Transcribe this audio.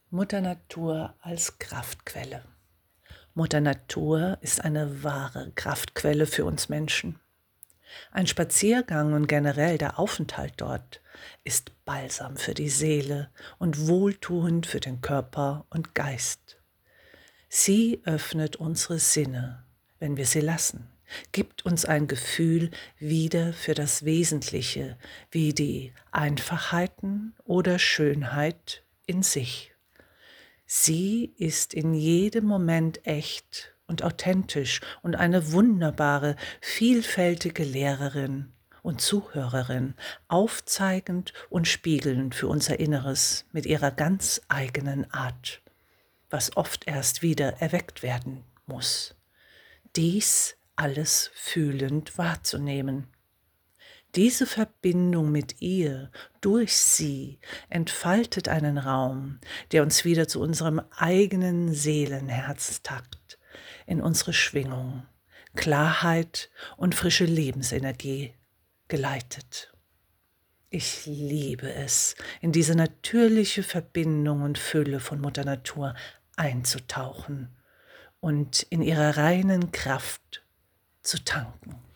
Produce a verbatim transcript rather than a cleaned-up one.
Mutter Natur als Kraftquelle. Mutter Natur ist eine wahre Kraftquelle für uns Menschen. Ein Spaziergang und generell der Aufenthalt dort ist Balsam für die Seele und wohltuend für den Körper und Geist. Sie öffnet unsere Sinne, wenn wir sie lassen, gibt uns ein Gefühl wieder für das Wesentliche, wie die Einfachheiten oder Schönheit in sich. Sie ist in jedem Moment echt und authentisch und eine wunderbare, vielfältige Lehrerin und Zuhörerin, aufzeigend und spiegelnd für unser Inneres mit ihrer ganz eigenen Art, was oft erst wieder erweckt werden muss. Dies alles fühlend wahrzunehmen. Diese Verbindung mit ihr, durch sie, entfaltet einen Raum, der uns wieder zu unserem eigenen Seelenherztakt, in unsere Schwingung, Klarheit und frische Lebensenergie geleitet. Ich liebe es, in diese natürliche Verbindung und Fülle von Mutter Natur einzutauchen und in ihrer reinen Kraft zu tanken.